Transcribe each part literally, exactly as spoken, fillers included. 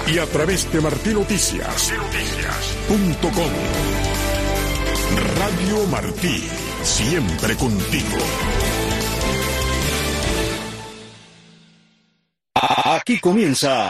y a través de martí noticias punto com. Radio Martí, siempre contigo. Aquí comienza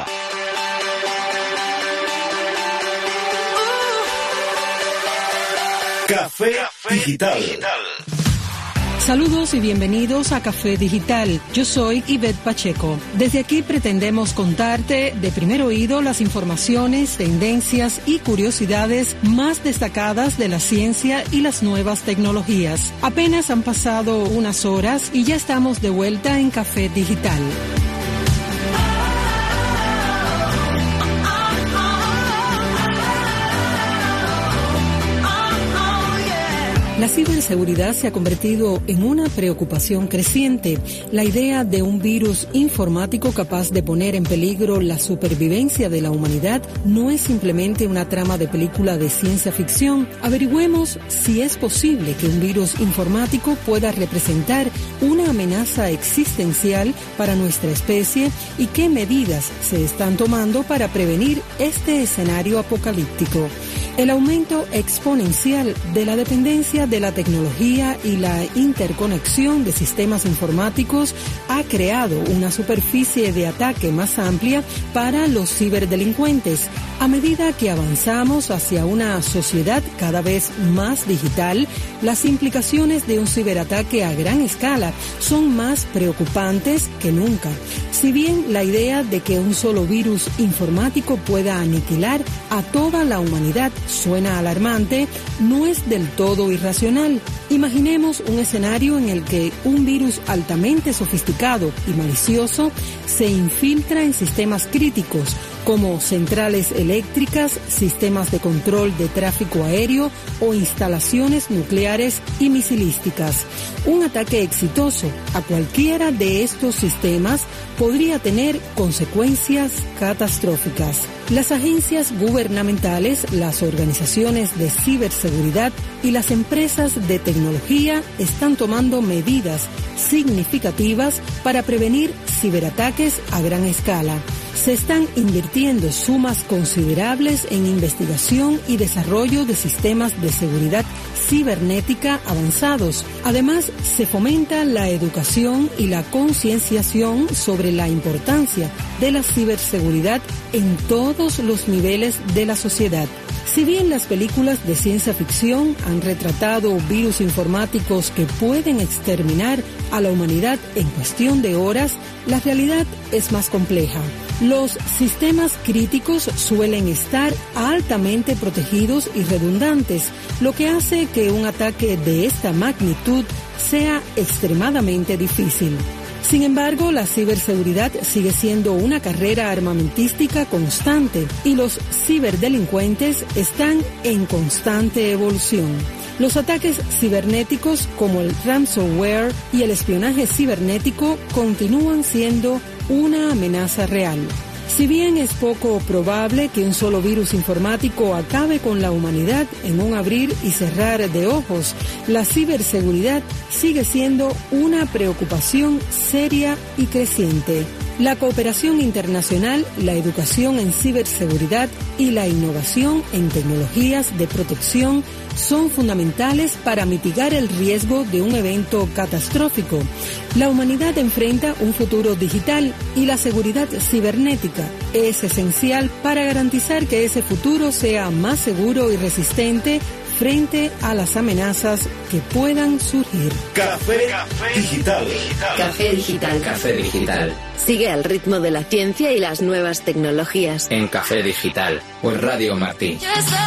Café, Café Digital. Digital. Saludos y bienvenidos a Café Digital. Yo soy Ivette Pacheco. Desde aquí pretendemos contarte de primer oído las informaciones, tendencias y curiosidades más destacadas de la ciencia y las nuevas tecnologías. Apenas han pasado unas horas y ya estamos de vuelta en Café Digital. La ciberseguridad se ha convertido en una preocupación creciente. La idea de un virus informático capaz de poner en peligro la supervivencia de la humanidad no es simplemente una trama de película de ciencia ficción. Averigüemos si es posible que un virus informático pueda representar una amenaza existencial para nuestra especie y qué medidas se están tomando para prevenir este escenario apocalíptico. El aumento exponencial de la dependencia de la tecnología y la interconexión de sistemas informáticos ha creado una superficie de ataque más amplia para los ciberdelincuentes. A medida que avanzamos hacia una sociedad cada vez más digital, las implicaciones de un ciberataque a gran escala son más preocupantes que nunca. Si bien la idea de que un solo virus informático pueda aniquilar a toda la humanidad suena alarmante, no es del todo irracional. Imaginemos un escenario en el que un virus altamente sofisticado y malicioso se infiltra en sistemas críticos como centrales eléctricas, sistemas de control de tráfico aéreo o instalaciones nucleares y misilísticas. Un ataque exitoso a cualquiera de estos sistemas podría tener consecuencias catastróficas. Las agencias gubernamentales, las organizaciones de ciberseguridad y las empresas de tecnología están tomando medidas significativas para prevenir ciberataques a gran escala. Se están invirtiendo sumas considerables en investigación y desarrollo de sistemas de seguridad cibernética avanzados. Además, se fomenta la educación y la concienciación sobre la importancia de la ciberseguridad en todos los niveles de la sociedad. Si bien las películas de ciencia ficción han retratado virus informáticos que pueden exterminar a la humanidad en cuestión de horas, la realidad es más compleja. Los sistemas críticos suelen estar altamente protegidos y redundantes, lo que hace que un ataque de esta magnitud sea extremadamente difícil. Sin embargo, la ciberseguridad sigue siendo una carrera armamentística constante y los ciberdelincuentes están en constante evolución. Los ataques cibernéticos como el ransomware y el espionaje cibernético continúan siendo una amenaza real. Si bien es poco probable que un solo virus informático acabe con la humanidad en un abrir y cerrar de ojos, la ciberseguridad sigue siendo una preocupación seria y creciente. La cooperación internacional, la educación en ciberseguridad y la innovación en tecnologías de protección son fundamentales para mitigar el riesgo de un evento catastrófico. La humanidad enfrenta un futuro digital y la seguridad cibernética es esencial para garantizar que ese futuro sea más seguro y resistente frente a las amenazas que puedan surgir. Café, Café Digital. Café Digital. Café Digital. Sigue al ritmo de la ciencia y las nuevas tecnologías. En Café Digital, por Radio Martí.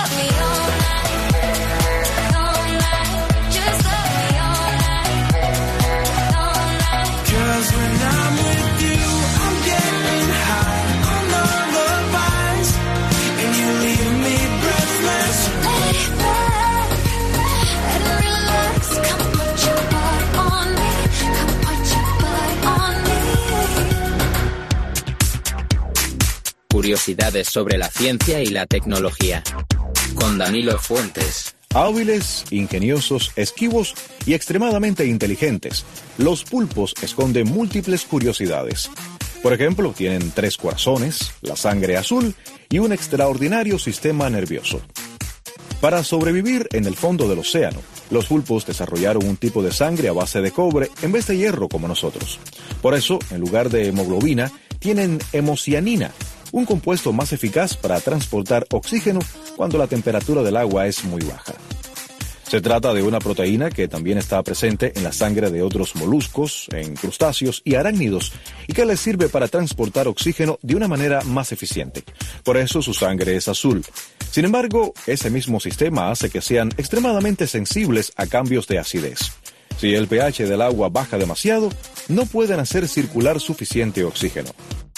Curiosidades sobre la ciencia y la tecnología. Con Danilo Fuentes. Hábiles, ingeniosos, esquivos y extremadamente inteligentes, los pulpos esconden múltiples curiosidades. Por ejemplo, tienen tres corazones, la sangre azul y un extraordinario sistema nervioso. Para sobrevivir en el fondo del océano, los pulpos desarrollaron un tipo de sangre a base de cobre en vez de hierro como nosotros. Por eso, en lugar de hemoglobina, tienen hemocianina, un compuesto más eficaz para transportar oxígeno cuando la temperatura del agua es muy baja. Se trata de una proteína que también está presente en la sangre de otros moluscos, en crustáceos y arácnidos, y que les sirve para transportar oxígeno de una manera más eficiente. Por eso su sangre es azul. Sin embargo, ese mismo sistema hace que sean extremadamente sensibles a cambios de acidez. Si el pH del agua baja demasiado, no pueden hacer circular suficiente oxígeno.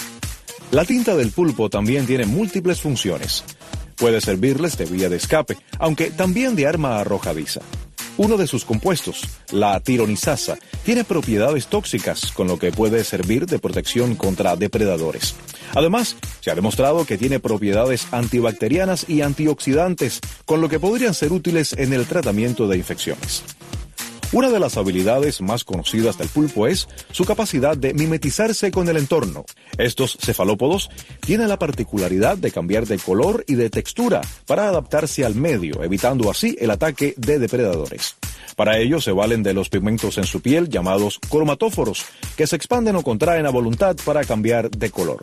La tinta del pulpo también tiene múltiples funciones. Puede servirles de vía de escape, aunque también de arma arrojadiza. Uno de sus compuestos, la tironizasa, tiene propiedades tóxicas, con lo que puede servir de protección contra depredadores. Además, se ha demostrado que tiene propiedades antibacterianas y antioxidantes, con lo que podrían ser útiles en el tratamiento de infecciones. Una de las habilidades más conocidas del pulpo es su capacidad de mimetizarse con el entorno. Estos cefalópodos tienen la particularidad de cambiar de color y de textura para adaptarse al medio, evitando así el ataque de depredadores. Para ello se valen de los pigmentos en su piel llamados cromatóforos, que se expanden o contraen a voluntad para cambiar de color.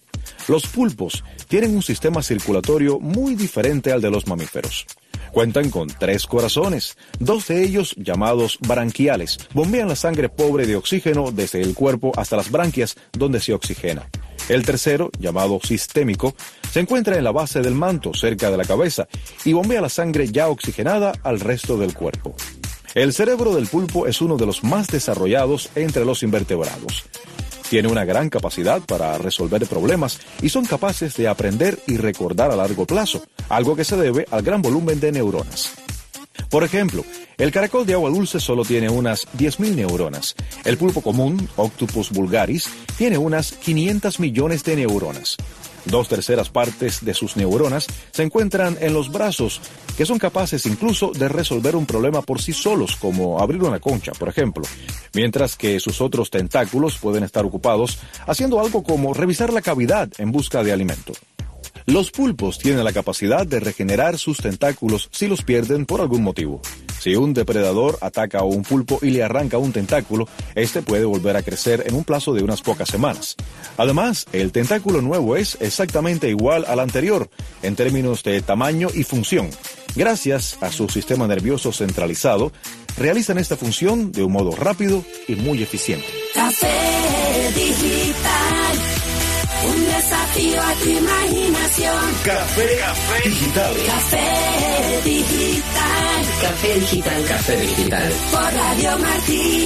Los pulpos tienen un sistema circulatorio muy diferente al de los mamíferos. Cuentan con tres corazones, dos de ellos llamados branquiales, bombean la sangre pobre de oxígeno desde el cuerpo hasta las branquias donde se oxigena. El tercero, llamado sistémico, se encuentra en la base del manto, cerca de la cabeza, y bombea la sangre ya oxigenada al resto del cuerpo. El cerebro del pulpo es uno de los más desarrollados entre los invertebrados. Tiene una gran capacidad para resolver problemas y son capaces de aprender y recordar a largo plazo, algo que se debe al gran volumen de neuronas. Por ejemplo, el caracol de agua dulce solo tiene unas diez mil neuronas. El pulpo común, Octopus vulgaris, tiene unas quinientos millones de neuronas. Dos terceras partes de sus neuronas se encuentran en los brazos, que son capaces incluso de resolver un problema por sí solos, como abrir una concha, por ejemplo, mientras que sus otros tentáculos pueden estar ocupados haciendo algo como revisar la cavidad en busca de alimento. Los pulpos tienen la capacidad de regenerar sus tentáculos si los pierden por algún motivo. Si un depredador ataca a un pulpo y le arranca un tentáculo, este puede volver a crecer en un plazo de unas pocas semanas. Además, el tentáculo nuevo es exactamente igual al anterior, en términos de tamaño y función. Gracias a su sistema nervioso centralizado, realizan esta función de un modo rápido y muy eficiente. Café Digital, un desafío a tu imaginación. Café, Café Digital. Café Digital. Café Digital. Café Digital. Por Radio Martí.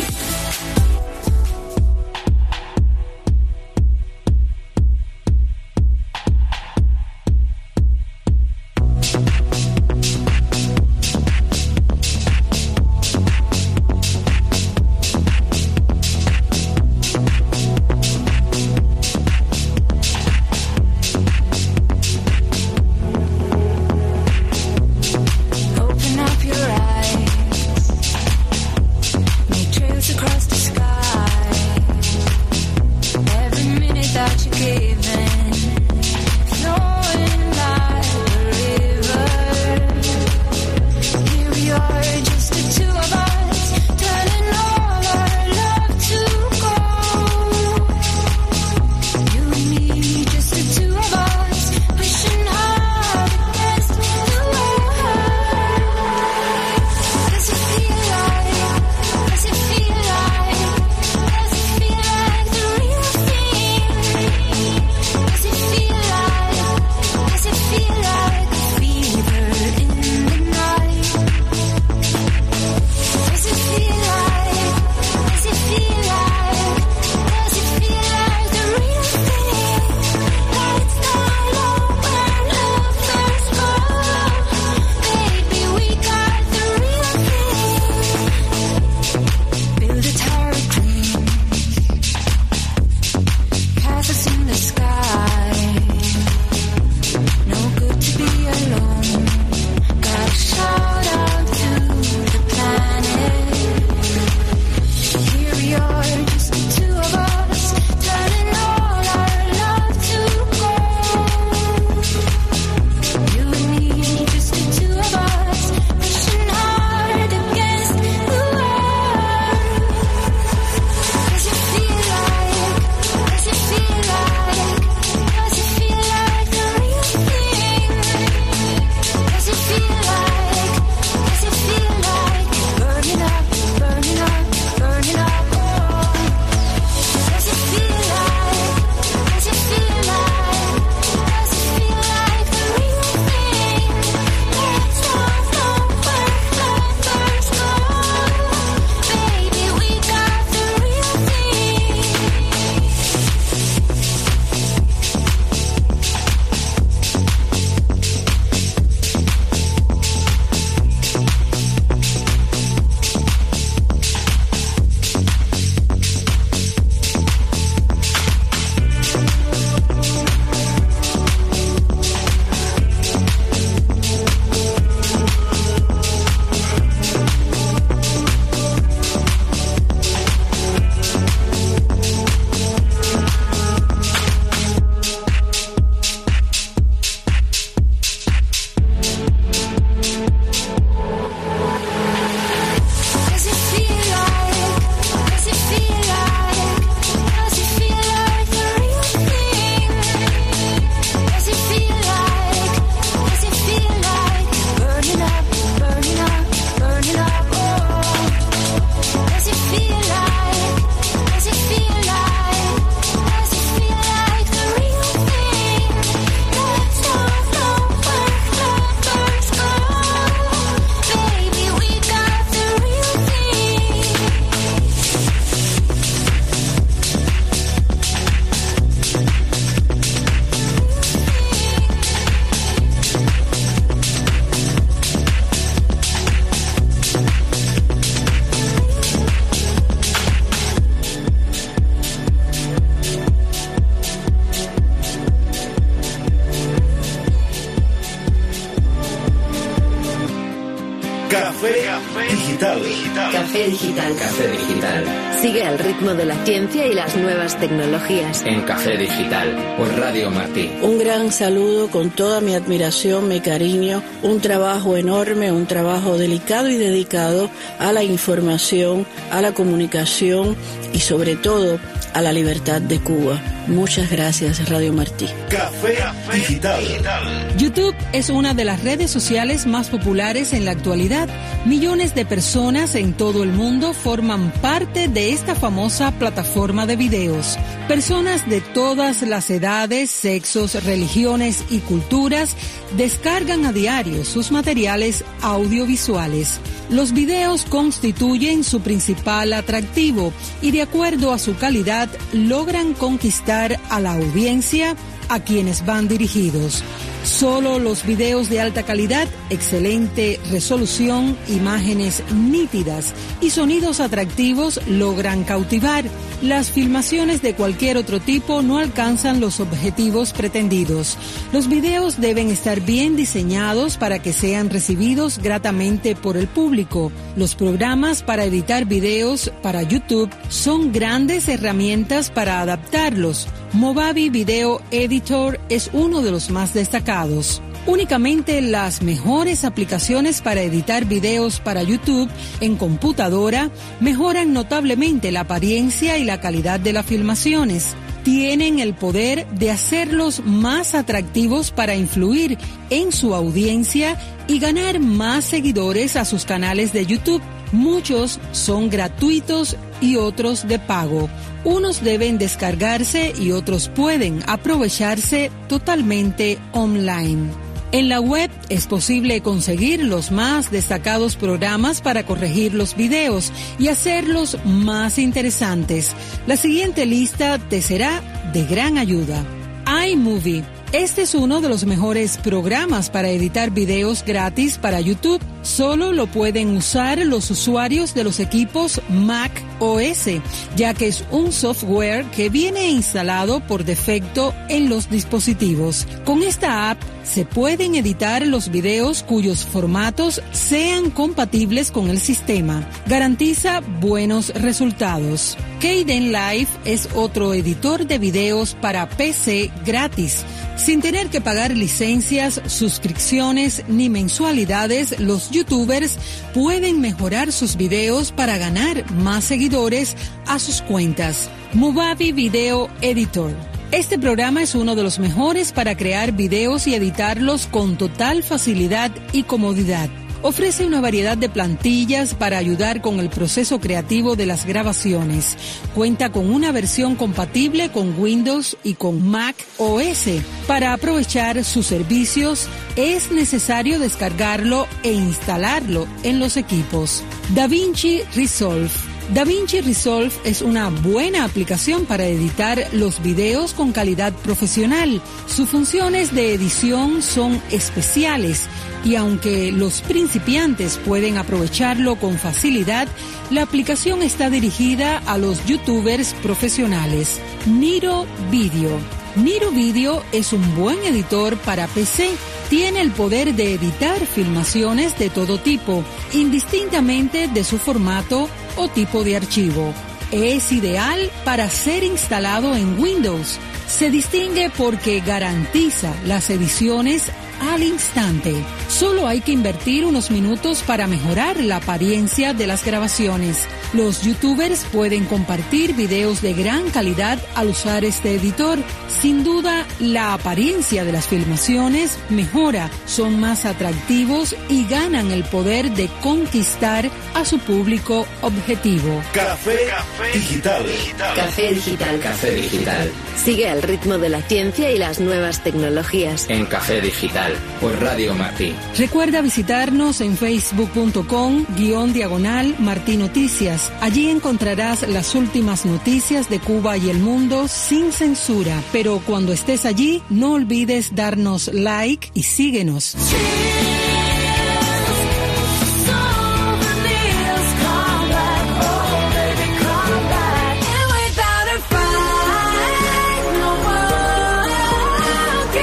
Café, Café digital. digital. Café Digital. Café Digital. Sigue al ritmo de la ciencia y las nuevas tecnologías. En Café Digital, por Radio Martí. Un gran saludo con toda mi admiración, mi cariño, un trabajo enorme, un trabajo delicado y dedicado a la información, a la comunicación y sobre todo a la libertad de Cuba. Muchas gracias, Radio Martí. Café Digital. YouTube es una de las redes sociales más populares en la actualidad. Millones de personas en todo el mundo forman parte de esta famosa plataforma de videos. Personas de todas las edades, sexos, religiones y culturas descargan a diario sus materiales audiovisuales. Los videos constituyen su principal atractivo y, de acuerdo a su calidad, logran conquistar a la audiencia a quienes van dirigidos. Solo los videos de alta calidad, excelente resolución, imágenes nítidas y sonidos atractivos logran cautivar. Las filmaciones de cualquier otro tipo no alcanzan los objetivos pretendidos. Los videos deben estar bien diseñados para que sean recibidos gratamente por el público. Los programas para editar videos para YouTube son grandes herramientas para adaptarlos. Movavi Video Editor es uno de los más destacados. Únicamente las mejores aplicaciones para editar videos para YouTube en computadora mejoran notablemente la apariencia y la calidad de las filmaciones. Tienen el poder de hacerlos más atractivos para influir en su audiencia y ganar más seguidores a sus canales de YouTube. Muchos son gratuitos y otros de pago. Unos deben descargarse y otros pueden aprovecharse totalmente online. En la web es posible conseguir los más destacados programas para corregir los videos y hacerlos más interesantes. La siguiente lista te será de gran ayuda. iMovie. Este es uno de los mejores programas para editar videos gratis para YouTube. Solo lo pueden usar los usuarios de los equipos Mac O S, ya que es un software que viene instalado por defecto en los dispositivos. Con esta app se pueden editar los videos cuyos formatos sean compatibles con el sistema. Garantiza buenos resultados. Kdenlive es otro editor de videos para P C gratis. Sin tener que pagar licencias, suscripciones ni mensualidades, los youtubers pueden mejorar sus videos para ganar más seguidores a sus cuentas. Movavi Video Editor. Este programa es uno de los mejores para crear videos y editarlos con total facilidad y comodidad. Ofrece una variedad de plantillas para ayudar con el proceso creativo de las grabaciones. Cuenta con una versión compatible con Windows y con Mac O S. Para aprovechar sus servicios, es necesario descargarlo e instalarlo en los equipos. DaVinci Resolve. DaVinci Resolve es una buena aplicación para editar los videos con calidad profesional. Sus funciones de edición son especiales y aunque los principiantes pueden aprovecharlo con facilidad, la aplicación está dirigida a los youtubers profesionales. Niro Video. Niro Video es un buen editor para P C. Tiene el poder de editar filmaciones de todo tipo, indistintamente de su formato o tipo de archivo. Es ideal para ser instalado en Windows. Se distingue porque garantiza las ediciones al instante. Solo hay que invertir unos minutos para mejorar la apariencia de las grabaciones. Los youtubers pueden compartir videos de gran calidad al usar este editor. Sin duda, la apariencia de las filmaciones mejora, son más atractivos y ganan el poder de conquistar a su público objetivo. Café, Café Digital. Café Digital. Café Digital. Sigue al ritmo de la ciencia y las nuevas tecnologías. En Café Digital, por Radio Martí. Recuerda visitarnos en facebook punto com guión diagonal Martí Noticias. Allí encontrarás las últimas noticias de Cuba y el mundo sin censura. Pero cuando estés allí, no olvides darnos like y síguenos.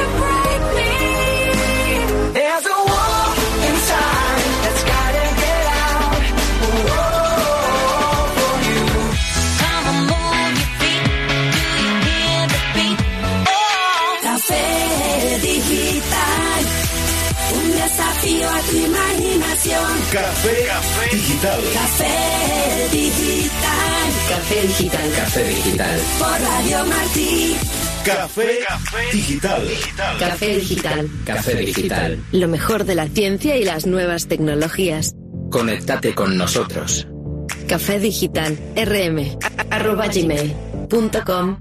There's a war inside that's gotta get Café, Café Digital. Café Digital. Café Digital. Café Digital. Por Radio Martí. Café, Café Digital. Café Digital. Café Digital. Lo mejor de la ciencia y las nuevas tecnologías. Conéctate con nosotros. Café Digital. rm arroba gmail punto com.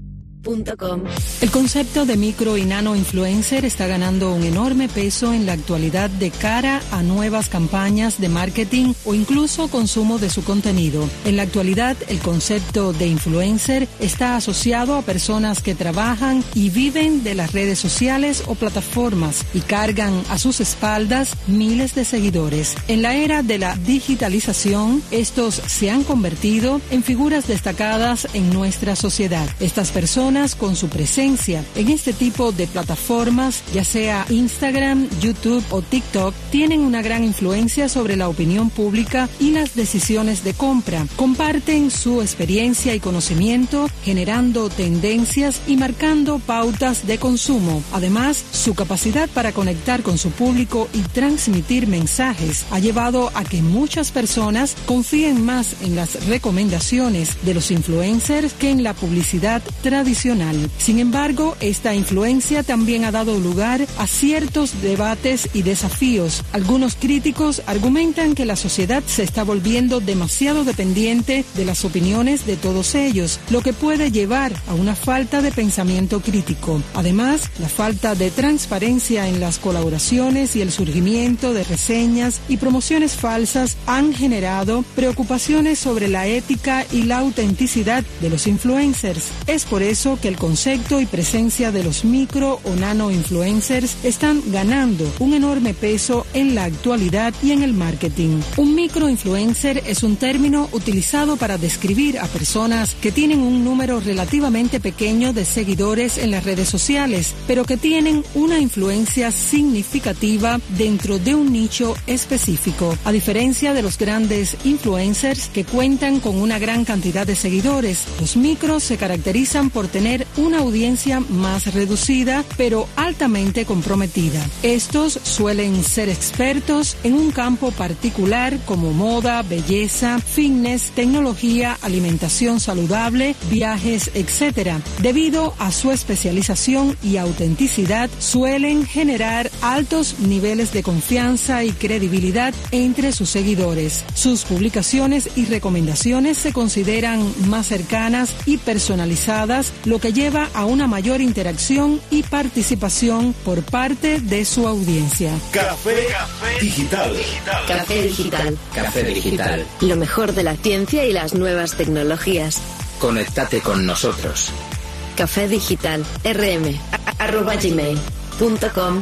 El concepto de micro y nano influencer está ganando un enorme peso en la actualidad de cara a nuevas campañas de marketing o incluso consumo de su contenido. En la actualidad, el concepto de influencer está asociado a personas que trabajan y viven de las redes sociales o plataformas y cargan a sus espaldas miles de seguidores. En la era de la digitalización, estos se han convertido en figuras destacadas en nuestra sociedad. Estas personas con su presencia en este tipo de plataformas, ya sea Instagram, YouTube o TikTok, tienen una gran influencia sobre la opinión pública y las decisiones de compra. Comparten su experiencia y conocimiento, generando tendencias y marcando pautas de consumo. Además, su capacidad para conectar con su público y transmitir mensajes ha llevado a que muchas personas confíen más en las recomendaciones de los influencers que en la publicidad tradicional. Sin embargo, esta influencia también ha dado lugar a ciertos debates y desafíos. Algunos críticos argumentan que la sociedad se está volviendo demasiado dependiente de las opiniones de todos ellos, lo que puede llevar a una falta de pensamiento crítico. Además, la falta de transparencia en las colaboraciones y el surgimiento de reseñas y promociones falsas han generado preocupaciones sobre la ética y la autenticidad de los influencers. Es por eso que el concepto y presencia de los micro o nano influencers están ganando un enorme peso en la actualidad y en el marketing. Un micro influencer es un término utilizado para describir a personas que tienen un número relativamente pequeño de seguidores en las redes sociales, pero que tienen una influencia significativa dentro de un nicho específico. A diferencia de los grandes influencers que cuentan con una gran cantidad de seguidores, los micros se caracterizan por tener una audiencia más reducida, pero altamente comprometida. Estos suelen ser expertos en un campo particular como moda, belleza, fitness, tecnología, alimentación saludable, viajes, etcétera. Debido a su especialización y autenticidad, suelen generar altos niveles de confianza y credibilidad entre sus seguidores. Sus publicaciones y recomendaciones se consideran más cercanas y personalizadas, lo que lleva a una mayor interacción y participación por parte de su audiencia. Café, Café Digital. Café Digital. Café Digital. Lo mejor de la ciencia y las nuevas tecnologías. Conéctate con nosotros. Café Digital. rm arroba gmail punto com.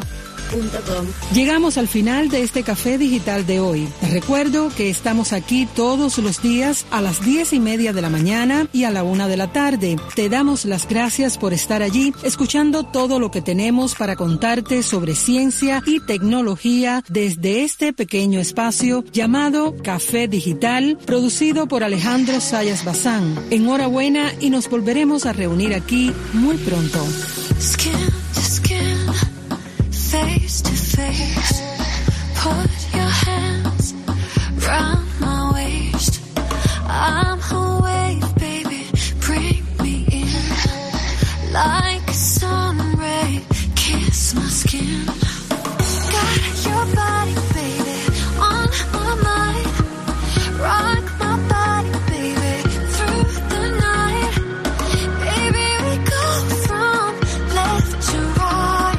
Llegamos al final de este Café Digital de hoy. Te recuerdo que estamos aquí todos los días a las diez y media de la mañana y a la una de la tarde. Te damos las gracias por estar allí, escuchando todo lo que tenemos para contarte sobre ciencia y tecnología desde este pequeño espacio llamado Café Digital, producido por Alejandro Sayas Bazán. Enhorabuena y nos volveremos a reunir aquí muy pronto. Skin to skin. Face to face, put your hands round my waist. I'm a wave, baby, bring me in. Like a sun ray, kiss my skin. Got your body, baby, on my mind. Rock my body, baby, through the night. Baby, we go from left to right.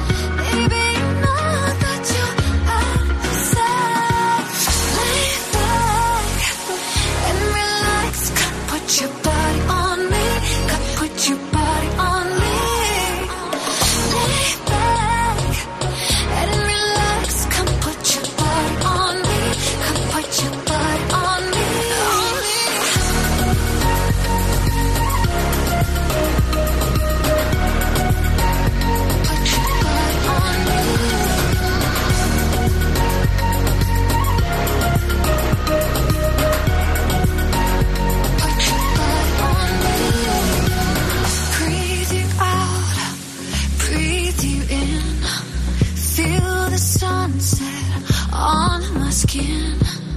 Your body on me, come put your body on me. Lay back and relax, come put your body on me, come put your body on me. Put your body on me. Breathe you out, breathe you in. Feel the sunset on my skin.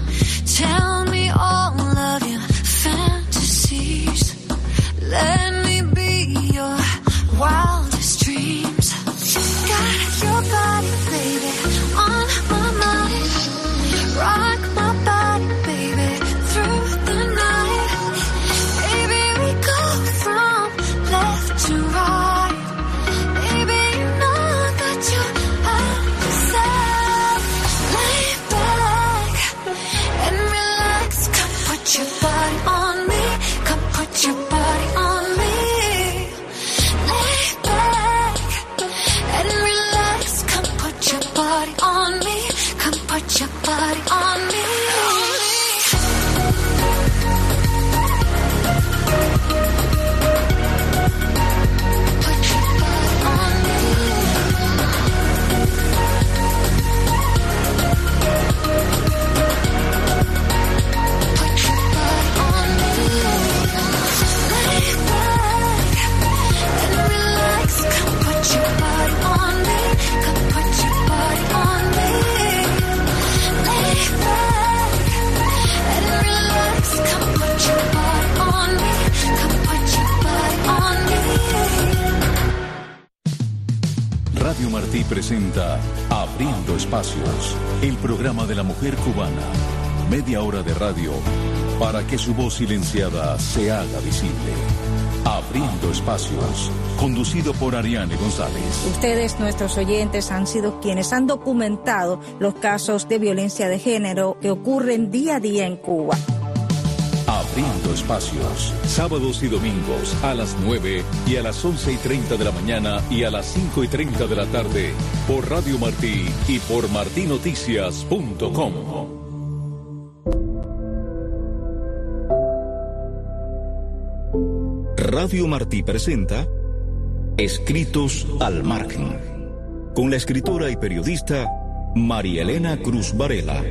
Tell me all of your fantasies. Let me be your wildest dreams. Got your body, baby, on my mind. Rock my body, baby, through the night. Baby, we go from left to right. Baby, you know that you have to say. Lay back and relax. Come put your body on me. Come put your body on me. Lay back and relax. Come put your body on me. Come put your body on me. Radio Martí presenta Abriendo Espacios, el programa de la mujer cubana. Media hora de radio para que su voz silenciada se haga visible. Abriendo Espacios, conducido por Ariane González. Ustedes, nuestros oyentes, han sido quienes han documentado los casos de violencia de género que ocurren día a día en Cuba. Abriendo Espacios, sábados y domingos a las nueve y a las once y treinta de la mañana y a las cinco y treinta de la tarde por Radio Martí y por martí noticias punto com. Radio Martí presenta Escritos al Margen, con la escritora y periodista María Elena Cruz Varela.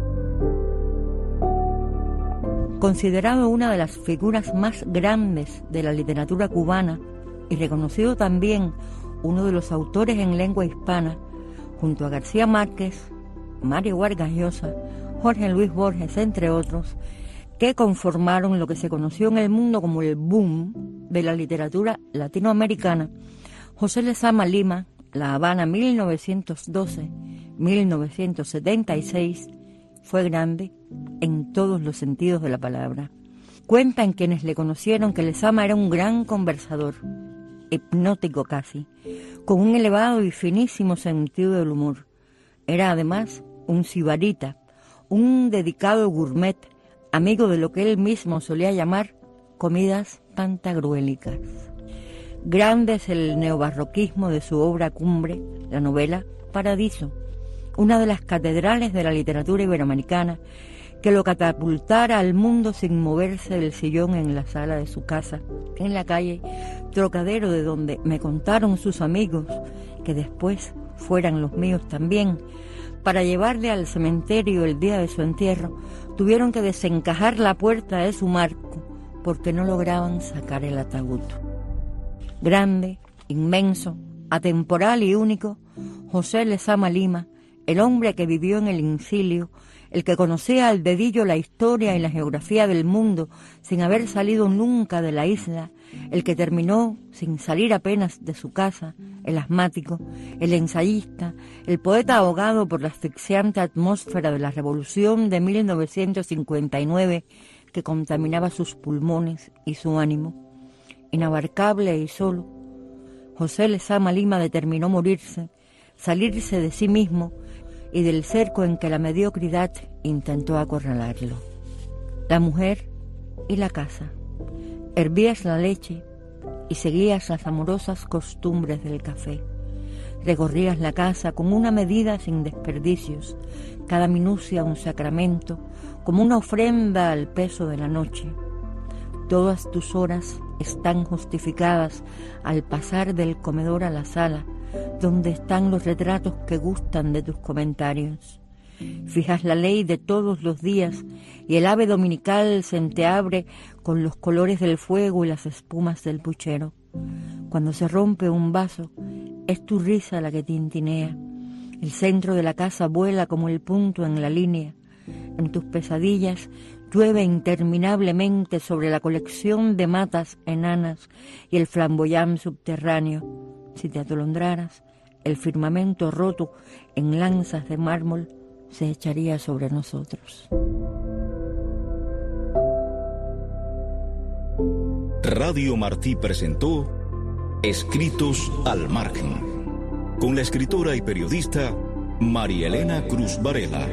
Considerado una de las figuras más grandes de la literatura cubana y reconocido también uno de los autores en lengua hispana, junto a García Márquez, Mario Vargas Llosa, Jorge Luis Borges, entre otros, que conformaron lo que se conoció en el mundo como el boom de la literatura latinoamericana, José Lezama Lima, La Habana mil novecientos doce a mil novecientos setenta y seis, fue grande en todos los sentidos de la palabra. Cuentan quienes le conocieron que Lezama era un gran conversador, hipnótico casi, con un elevado y finísimo sentido del humor. Era además un sibarita, un dedicado gourmet, amigo de lo que él mismo solía llamar comidas pantagruélicas. Grande es el neobarroquismo de su obra cumbre, la novela Paradiso, una de las catedrales de la literatura iberoamericana, que lo catapultara al mundo sin moverse del sillón en la sala de su casa, en la calle Trocadero, de donde me contaron sus amigos, que después fueran los míos también, para llevarle al cementerio el día de su entierro, tuvieron que desencajar la puerta de su marco porque no lograban sacar el ataúd. Grande, inmenso, atemporal y único, José Lezama Lima, el hombre que vivió en el incilio, el que conocía al dedillo la historia y la geografía del mundo sin haber salido nunca de la isla, el que terminó sin salir apenas de su casa, el asmático, el ensayista, el poeta ahogado por la asfixiante atmósfera de la revolución de mil novecientos cincuenta y nueve que contaminaba sus pulmones y su ánimo. Inabarcable y solo, José Lezama Lima determinó morirse, salirse de sí mismo y del cerco en que la mediocridad intentó acorralarlo. La mujer y la casa. Hervías la leche y seguías las amorosas costumbres del café. Recorrías la casa con una medida sin desperdicios, cada minucia un sacramento, como una ofrenda al peso de la noche. Todas tus horas están justificadas al pasar del comedor a la sala, donde están los retratos que gustan de tus comentarios. Fijas la ley de todos los días y el ave dominical se entreabre con los colores del fuego y las espumas del puchero. Cuando se rompe un vaso, es tu risa la que tintinea. El centro de la casa vuela como el punto en la línea. En tus pesadillas llueve interminablemente sobre la colección de matas enanas y el flamboyán subterráneo. Si te atolondraras, el firmamento roto en lanzas de mármol se echaría sobre nosotros. Radio Martí presentó Escritos al Margen, con la escritora y periodista María Elena Cruz Varela.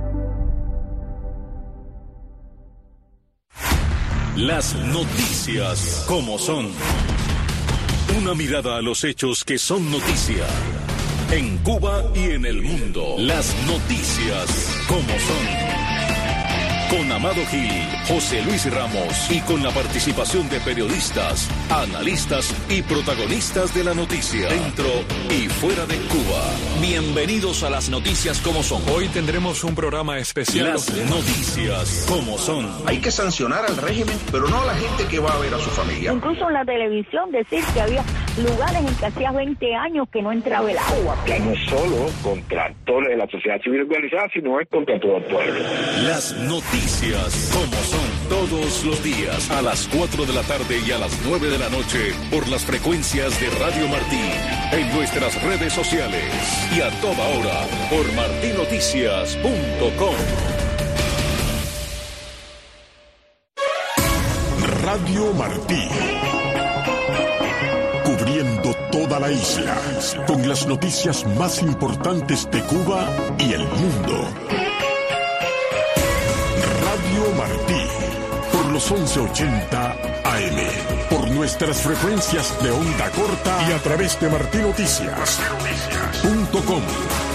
Las noticias como son. Una mirada a los hechos que son noticia. En Cuba y en el mundo. Las noticias como son. Con Amado Gil, José Luis Ramos y con la participación de periodistas, analistas y protagonistas de la noticia, dentro y fuera de Cuba. Bienvenidos a las noticias como son. Hoy tendremos un programa especial. Las noticias como son. Hay que sancionar al régimen, pero no a la gente que va a ver a su familia. Incluso en la televisión decir que había lugares en que hacía veinte años que no entraba el agua. Ya no solo contra actores de la sociedad civil organizada, sino es contra todo el pueblo. Las noticias como son, todos los días a las cuatro de la tarde y a las nueve de la noche por las frecuencias de Radio Martí, en nuestras redes sociales y a toda hora por martí noticias punto com. Radio Martí, cubriendo toda la isla con las noticias más importantes de Cuba y el mundo. Radio Martí, por los once ochenta A M, por nuestras frecuencias de onda corta y a través de martí noticias punto com.